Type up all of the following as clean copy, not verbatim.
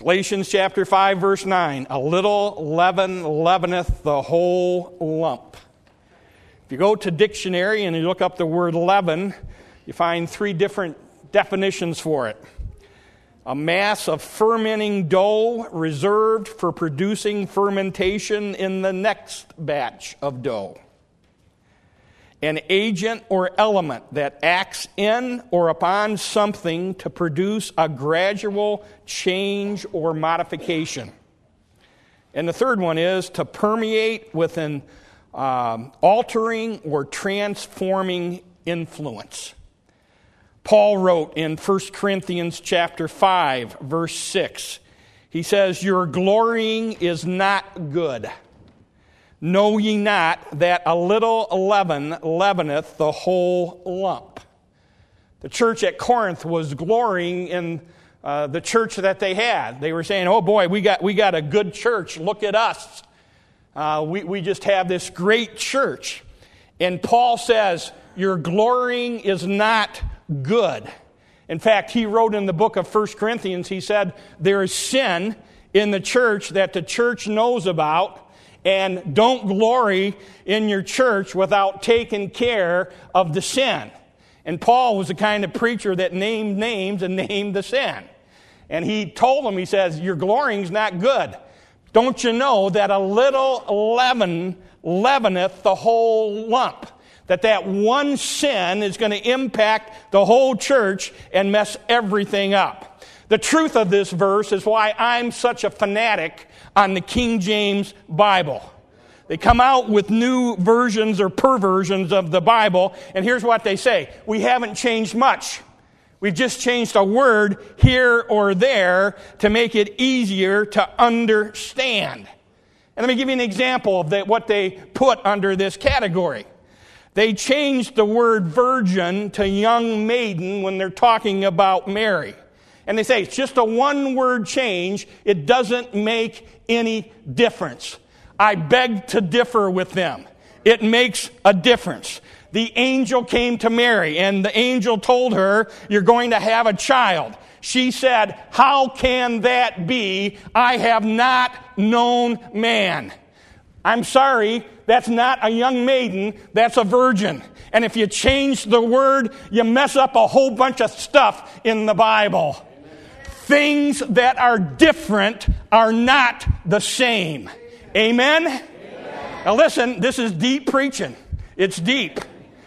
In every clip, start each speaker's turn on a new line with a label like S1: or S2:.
S1: Galatians chapter 5, verse 9, a little leaven leaveneth the whole lump. If you go to dictionary and you look up the word leaven, you find 3 different definitions for it. A mass of fermenting dough reserved for producing fermentation in the next batch of dough. An agent or element that acts in or upon something to produce a gradual change or modification. And the third one is to permeate with an altering or transforming influence. Paul wrote in 1 Corinthians chapter 5, verse 6, he says, "Your glorying is not good. Know ye not that a little leaven leaveneth the whole lump?" The church at Corinth was glorying in the church that they had. They were saying, "Oh boy, we got a good church. Look at us. We just have this great church." And Paul says, "Your glorying is not good." In fact, he wrote in the book of 1 Corinthians, he said, there is sin in the church that the church knows about, and don't glory in your church without taking care of the sin. And Paul was the kind of preacher that named names and named the sin. And he told them, he says, your glorying's not good. Don't you know that a little leaven leaveneth the whole lump? That one sin is going to impact the whole church and mess everything up. The truth of this verse is why I'm such a fanatic on the King James Bible. They come out with new versions or perversions of the Bible, and here's what they say. We haven't changed much. We've just changed a word here or there to make it easier to understand. And let me give you an example of what they put under this category. They changed the word virgin to young maiden when they're talking about Mary. And they say it's just a one-word change. It doesn't make any difference. I beg to differ with them. It makes a difference. The angel came to Mary, and the angel told her, you're going to have a child. She said, how can that be? I have not known man. I'm sorry, that's not a young maiden, that's a virgin. And if you change the word, you mess up a whole bunch of stuff in the Bible. Things that are different are not the same. Amen? Now listen, this is deep preaching. It's deep.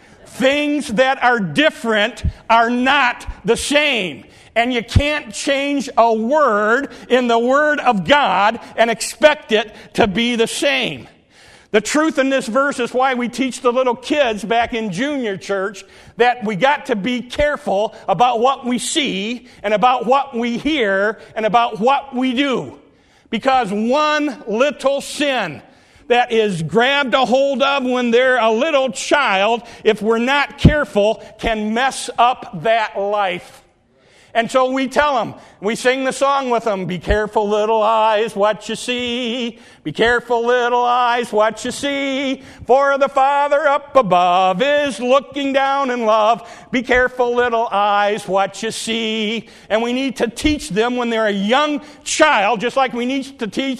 S1: Things that are different are not the same. And you can't change a word in the Word of God and expect it to be the same. The truth in this verse is why we teach the little kids back in junior church that we got to be careful about what we see and about what we hear and about what we do. Because one little sin that is grabbed a hold of when they're a little child, if we're not careful, can mess up that life. And so we tell them, we sing the song with them, be careful little eyes what you see, be careful little eyes what you see, for the Father up above is looking down in love, be careful little eyes what you see. And we need to teach them when they're a young child, just like we need to teach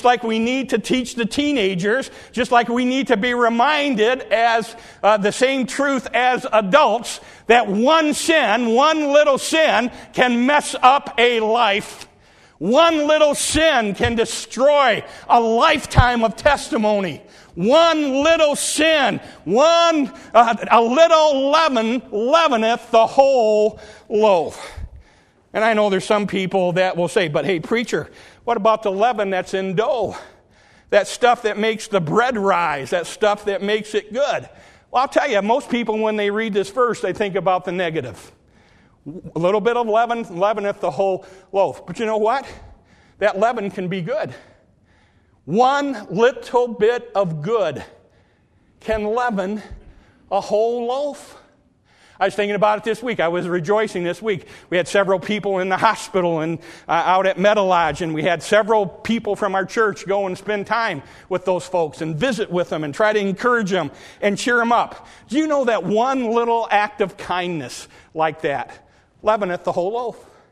S1: the teenagers, just like we need to be reminded as the same truth as adults, that one little sin can mess up a life. One little sin can destroy a lifetime of testimony. One little sin, a little leaven leaveneth the whole loaf. And I know there's some people that will say, but hey, preacher, what about the leaven that's in dough? That stuff that makes the bread rise, that stuff that makes it good. Well, I'll tell you, most people, when they read this verse, they think about the negative. A little bit of leaven leaveneth the whole loaf. But you know what? That leaven can be good. One little bit of good can leaven a whole loaf. I was thinking about it this week. I was rejoicing this week. We had several people in the hospital and out at Meadowlodge, and we had several people from our church go and spend time with those folks and visit with them and try to encourage them and cheer them up. Do you know that one little act of kindness like that leaveneth the whole loaf?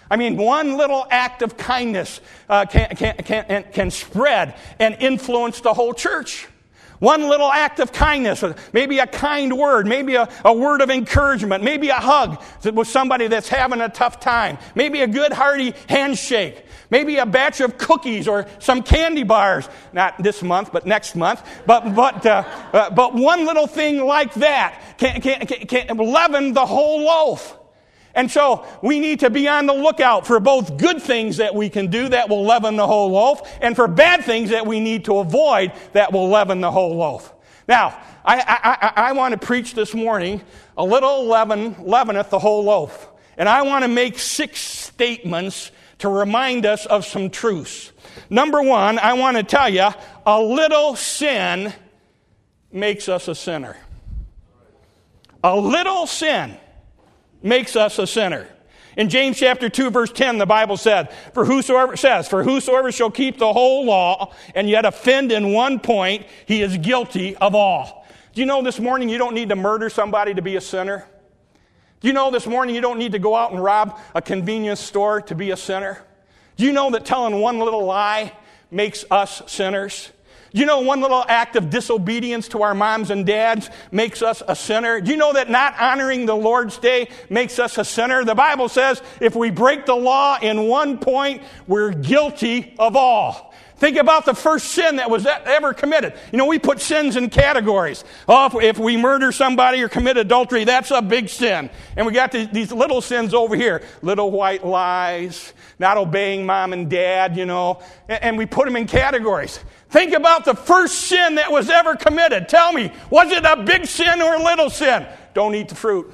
S1: I mean, one little act of kindness can spread and influence the whole church. One little act of kindness, maybe a kind word, maybe a word of encouragement, maybe a hug with somebody that's having a tough time, maybe a good hearty handshake, maybe a batch of cookies or some candy bars, not this month, but next month, but one little thing like that can leaven the whole loaf. And so we need to be on the lookout for both good things that we can do that will leaven the whole loaf, and for bad things that we need to avoid that will leaven the whole loaf. Now, I want to preach this morning, a little leaven leaveneth the whole loaf. And I want to make 6 statements to remind us of some truths. Number 1, I want to tell you, a little sin makes us a sinner. A little sin makes us a sinner. In James chapter 2, verse 10, the Bible said, For whosoever shall keep the whole law and yet offend in one point, he is guilty of all. Do you know this morning you don't need to murder somebody to be a sinner? Do you know this morning you don't need to go out and rob a convenience store to be a sinner? Do you know that telling one little lie makes us sinners? Do you know one little act of disobedience to our moms and dads makes us a sinner? Do you know that not honoring the Lord's Day makes us a sinner? The Bible says if we break the law in one point, we're guilty of all. Think about the first sin that was ever committed. You know, we put sins in categories. Oh, if we murder somebody or commit adultery, that's a big sin. And we got these little sins over here. Little white lies, not obeying mom and dad, you know. And we put them in categories. Think about the first sin that was ever committed. Tell me, was it a big sin or a little sin? Don't eat the fruit.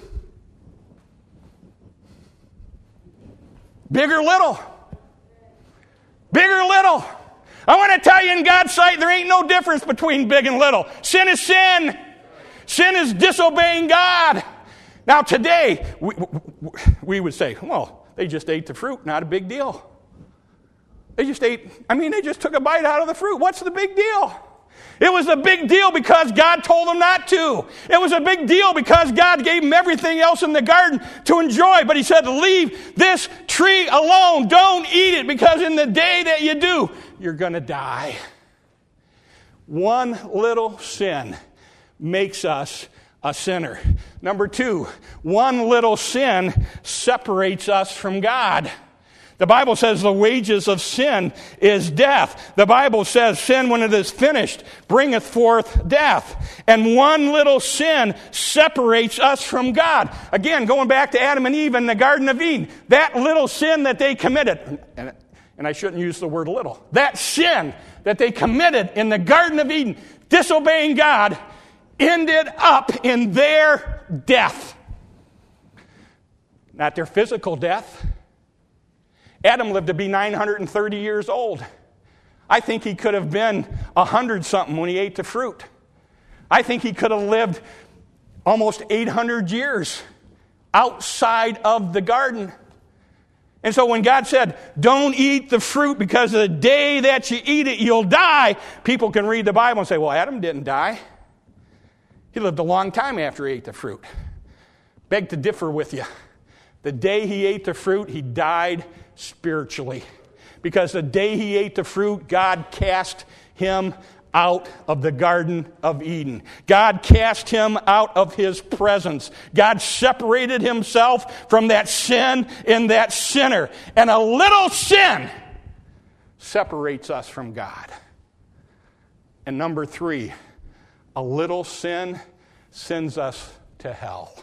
S1: Big or little? Big or little? I want to tell you, in God's sight, there ain't no difference between big and little. Sin is sin. Sin is disobeying God. Now today, we would say, well, they just ate the fruit, not a big deal. They just took a bite out of the fruit. What's the big deal? It was a big deal because God told them not to. It was a big deal because God gave them everything else in the garden to enjoy. But he said, leave this tree alone. Don't eat it, because in the day that you do, you're going to die. One little sin makes us a sinner. Number 2, one little sin separates us from God. The Bible says the wages of sin is death. The Bible says sin, when it is finished, bringeth forth death. And one little sin separates us from God. Again, going back to Adam and Eve in the Garden of Eden, that little sin that they committed, and I shouldn't use the word little, that sin that they committed in the Garden of Eden, disobeying God, ended up in their death. Not their physical death. Adam lived to be 930 years old. I think he could have been 100-something when he ate the fruit. I think he could have lived almost 800 years outside of the garden. And so when God said, don't eat the fruit because the day that you eat it, you'll die, people can read the Bible and say, well, Adam didn't die. He lived a long time after he ate the fruit. Beg to differ with you. The day he ate the fruit, he died spiritually. Because the day he ate the fruit, God cast him out of the Garden of Eden. God cast him out of his presence. God separated himself from that sin and that sinner. And a little sin separates us from God. And number 3, a little sin sends us to hell.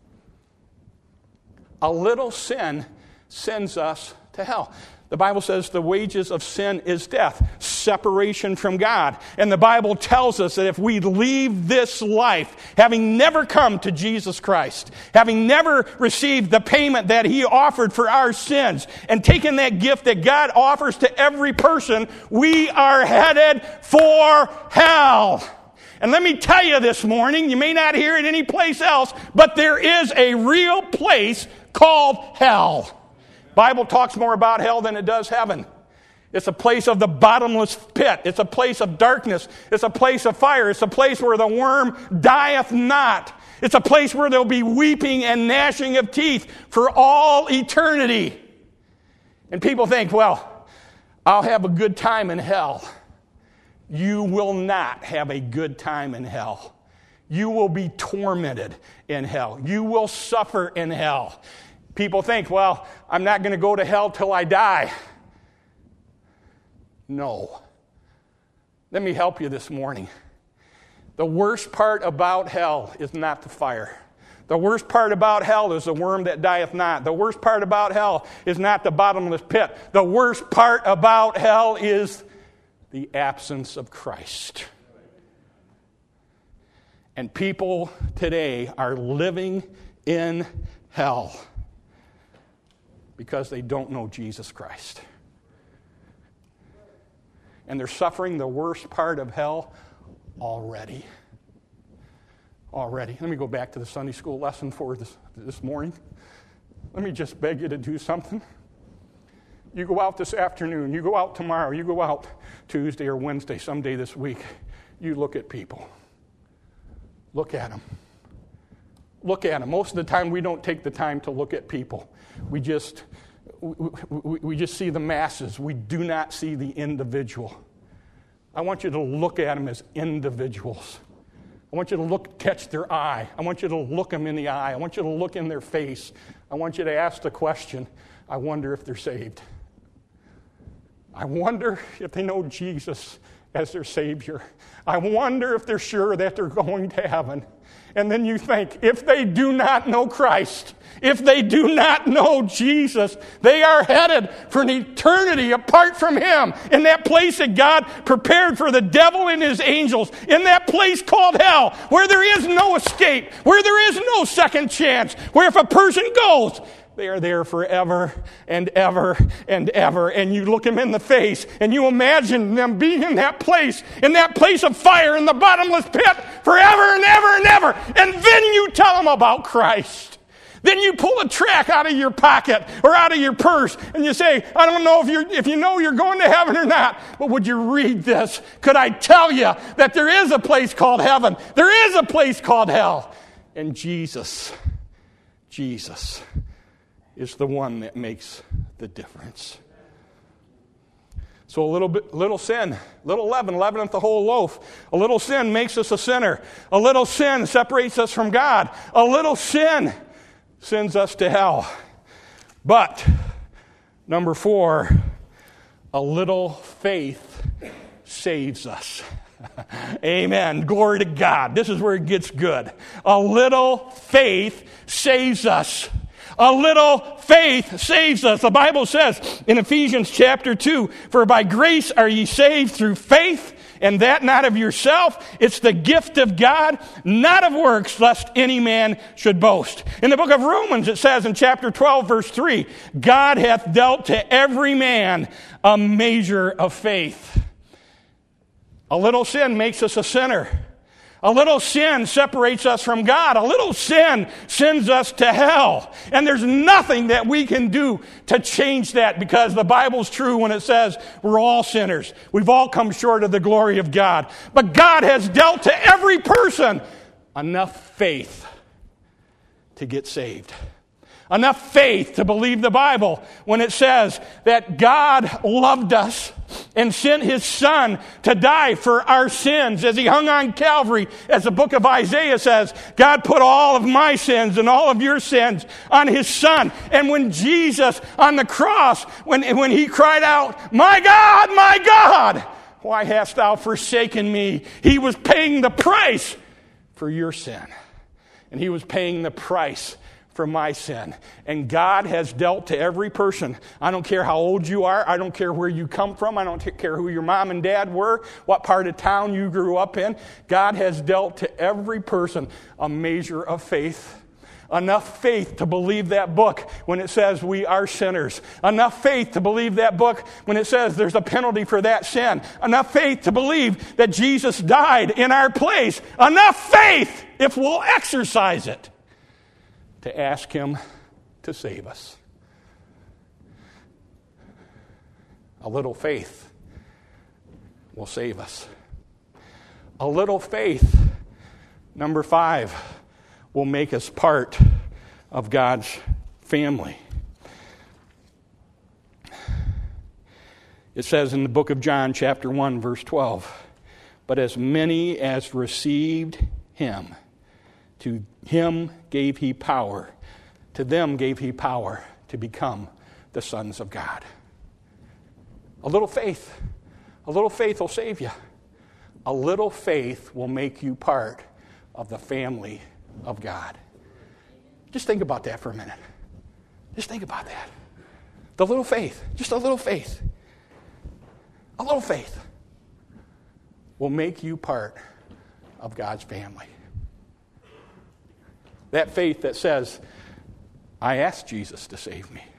S1: A little sin sends us to hell. The Bible says the wages of sin is death, separation from God. And the Bible tells us that if we leave this life, having never come to Jesus Christ, having never received the payment that he offered for our sins, and taken that gift that God offers to every person, we are headed for hell. And let me tell you this morning, you may not hear it anyplace else, but there is a real place called hell. Bible talks more about hell than it does heaven. It's a place of the bottomless pit. It's a place of darkness. It's a place of fire. It's a place where the worm dieth not. It's a place where there'll be weeping and gnashing of teeth for all eternity. And people think, well, I'll have a good time in hell. You will not have a good time in hell. You will be tormented in hell. You will suffer in hell. People think, well, I'm not going to go to hell till I die. No. Let me help you this morning. The worst part about hell is not the fire. The worst part about hell is the worm that dieth not. The worst part about hell is not the bottomless pit. The worst part about hell is the absence of Christ. And people today are living in hell because they don't know Jesus Christ. And they're suffering the worst part of hell already. Let me go back to the Sunday school lesson for this morning. Let me just beg you to do something. You go out this afternoon, you go out tomorrow, you go out Tuesday or Wednesday, someday this week. You look at people. Look at them. Look at them. Most of the time we don't take the time to look at people. We just see the masses. We do not see the individual. I want you to look at them as individuals. I want you to catch their eye. I want you to look them in the eye. I want you to look in their face. I want you to ask the question, I wonder if they're saved. I wonder if they know Jesus as their Savior. I wonder if they're sure that they're going to heaven. And then you think, if they do not know Christ, if they do not know Jesus, they are headed for an eternity apart from Him in that place that God prepared for the devil and his angels, in that place called hell, where there is no escape, where there is no second chance, where if a person goes, they are there forever and ever and ever. And you look them in the face and you imagine them being in that place of fire in the bottomless pit forever and ever and ever. And then you tell them about Christ. Then you pull a tract out of your pocket or out of your purse and you say, I don't know if you know you're going to heaven or not, but would you read this? Could I tell you that there is a place called heaven? There is a place called hell. And Jesus is the one that makes the difference. So little sin, little leaven, leaveneth the whole loaf. A little sin makes us a sinner. A little sin separates us from God. A little sin sends us to hell. But, number 4, a little faith saves us. Amen. Glory to God. This is where it gets good. A little faith saves us. A little faith saves us. The Bible says in Ephesians chapter 2, for by grace are ye saved through faith, and that not of yourself. It's the gift of God, not of works, lest any man should boast. In the book of Romans, it says in chapter 12, verse 3, God hath dealt to every man a measure of faith. A little sin makes us a sinner. A little sin separates us from God. A little sin sends us to hell. And there's nothing that we can do to change that, because the Bible's true when it says we're all sinners. We've all come short of the glory of God. But God has dealt to every person enough faith to get saved. Enough faith to believe the Bible when it says that God loved us and sent His Son to die for our sins as He hung on Calvary. As the book of Isaiah says, God put all of my sins and all of your sins on His Son. And when Jesus on the cross, when He cried out, my God, why hast thou forsaken me? He was paying the price for your sin. And He was paying the price for my sin. And God has dealt to every person. I don't care how old you are. I don't care where you come from. I don't care who your mom and dad were, what part of town you grew up in. God has dealt to every person a measure of faith. Enough faith to believe that book when it says we are sinners. Enough faith to believe that book when it says there's a penalty for that sin. Enough faith to believe that Jesus died in our place. Enough faith, if we'll exercise it, to ask Him to save us. A little faith will save us. A little faith, number 5, will make us part of God's family. It says in the book of John, chapter 1, verse 12, "But as many as received him, to him gave he power, to them gave he power to become the sons of God." A little faith will save you. A little faith will make you part of the family of God. Just think about that for a minute. Just think about that. The little faith, just a little faith. A little faith will make you part of God's family. That faith that says, I asked Jesus to save me.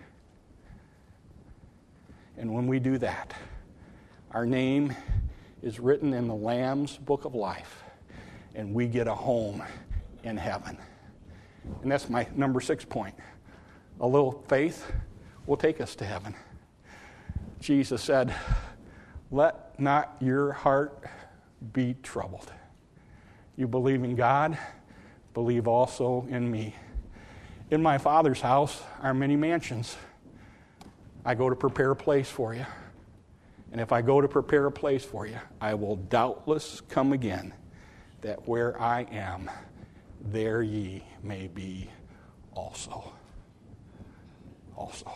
S1: And when we do that, our name is written in the Lamb's book of life, and we get a home in heaven. And that's my number 6 point. A little faith will take us to heaven. Jesus said, "Let not your heart be troubled. You believe in God, believe also in me. In my Father's house are many mansions. I go to prepare a place for you. And if I go to prepare a place for you, I will doubtless come again, that where I am, there ye may be also." Also.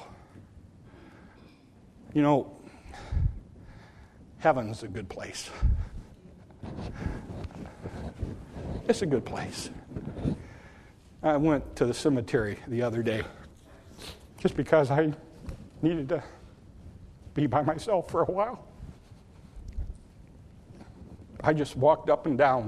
S1: You know, heaven's a good place. It's a good place. I went to the cemetery the other day just because I needed to be by myself for a while. I just walked up and down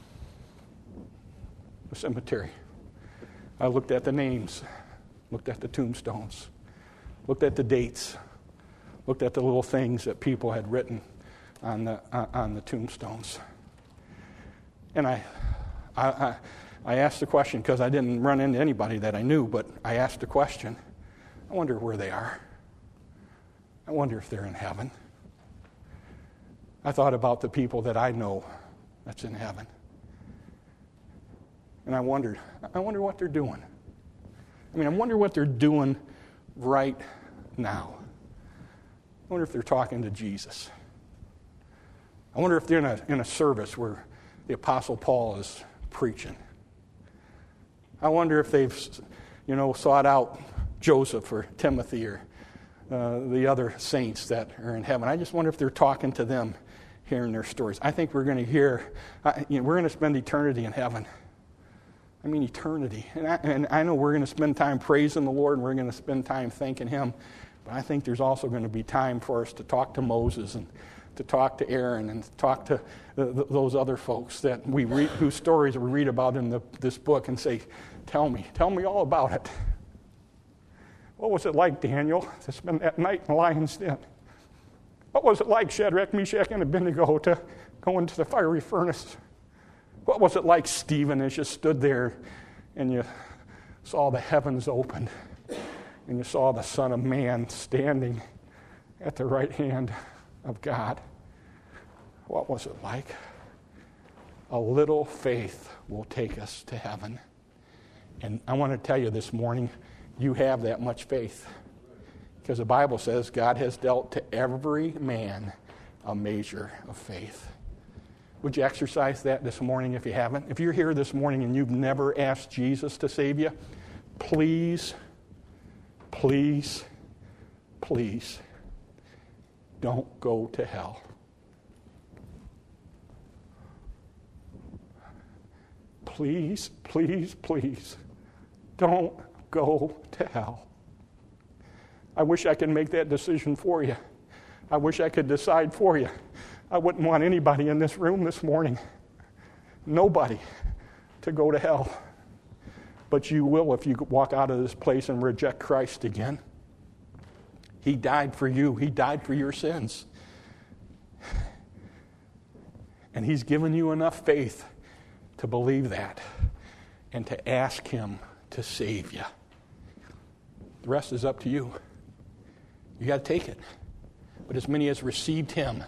S1: the cemetery. I looked at the names, looked at the tombstones, looked at the dates, looked at the little things that people had written on the tombstones. And I asked the question, because I didn't run into anybody that I knew, but I asked the question, I wonder where they are. I wonder if they're in heaven. I thought about the people that I know that's in heaven. And I wonder what they're doing. I wonder what they're doing right now. I wonder if they're talking to Jesus. I wonder if they're in a service where the Apostle Paul is preaching. I wonder if they've, sought out Joseph or Timothy or the other saints that are in heaven. I just wonder if they're talking to them, hearing their stories. I think we're going to hear, we're going to spend eternity in heaven. Eternity. And I know we're going to spend time praising the Lord and we're going to spend time thanking Him. But I think there's also going to be time for us to talk to Moses and to talk to Aaron and to talk to those other folks that we read, whose stories we read about in this book, and say, tell me all about it. What was it like, Daniel, to spend that night in the lion's den? What was it like, Shadrach, Meshach, and Abednego, to go into the fiery furnace? What was it like, Stephen, as you stood there and you saw the heavens opened and you saw the Son of Man standing at the right hand of God? What was it like? A little faith will take us to heaven. And I want to tell you this morning, you have that much faith. Because the Bible says God has dealt to every man a measure of faith. Would you exercise that this morning if you haven't? If you're here this morning and you've never asked Jesus to save you, please, please, please don't go to hell. Please, please, please don't go to hell. I wish I could make that decision for you. I wish I could decide for you. I wouldn't want anybody in this room this morning, nobody, to go to hell. But you will if you walk out of this place and reject Christ again. He died for you. He died for your sins. And He's given you enough faith to believe that and to ask Him to save you. The rest is up to you. You got to take it. But as many as received Him,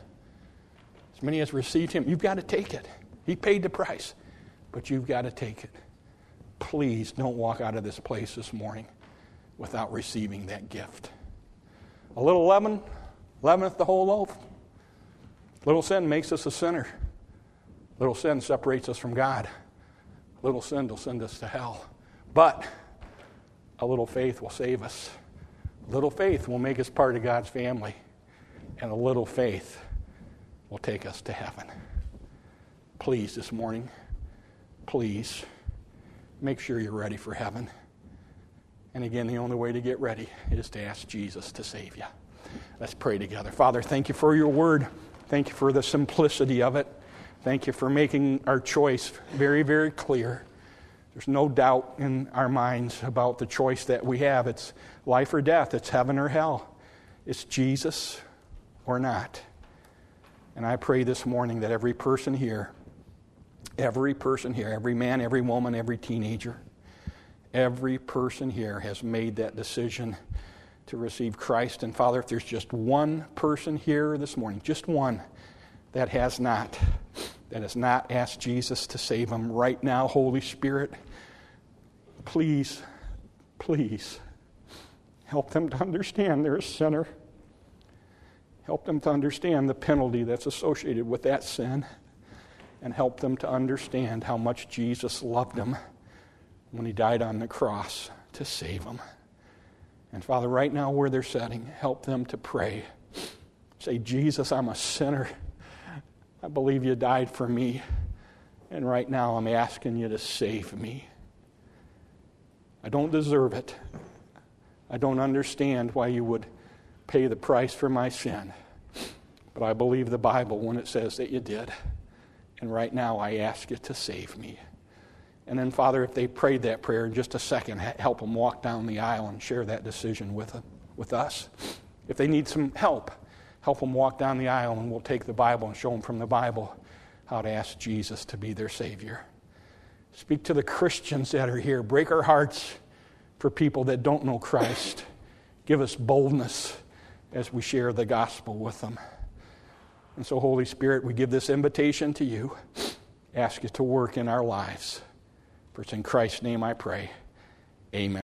S1: you've got to take it. He paid the price, but you've got to take it. Please don't walk out of this place this morning without receiving that gift. A little leaven leaveneth the whole loaf. Little sin makes us a sinner. Little sin separates us from God. Little sin will send us to hell. But a little faith will save us. Little faith will make us part of God's family. And a little faith will take us to heaven. Please, this morning, please, make sure you're ready for heaven. And again, the only way to get ready is to ask Jesus to save you. Let's pray together. Father, thank you for your word. Thank you for the simplicity of it. Thank you for making our choice very, very clear. There's no doubt in our minds about the choice that we have. It's life or death. It's heaven or hell. It's Jesus or not. And I pray this morning that every person here, every man, every woman, every teenager, every person here has made that decision to receive Christ. And Father, if there's just one person here this morning, just one, that has not asked Jesus to save them right now, Holy Spirit, please help them to understand they're a sinner. Help them to understand the penalty that's associated with that sin, and help them to understand how much Jesus loved them when he died on the cross to save them. And Father, right now where they're sitting, help them to pray. Say, Jesus, I'm a sinner. I believe you died for me, and right now I'm asking you to save me. I don't deserve it. I don't understand why you would pay the price for my sin, but I believe the Bible when it says that you did, and right now I ask you to save me. And then, Father, if they prayed that prayer in just a second, help them walk down the aisle and share that decision with us. If they need some help them walk down the aisle, and we'll take the Bible and show them from the Bible how to ask Jesus to be their Savior. Speak to the Christians that are here. Break our hearts for people that don't know Christ. Give us boldness as we share the gospel with them. And so, Holy Spirit, we give this invitation to you. Ask you to work in our lives. For it's in Christ's name I pray. Amen.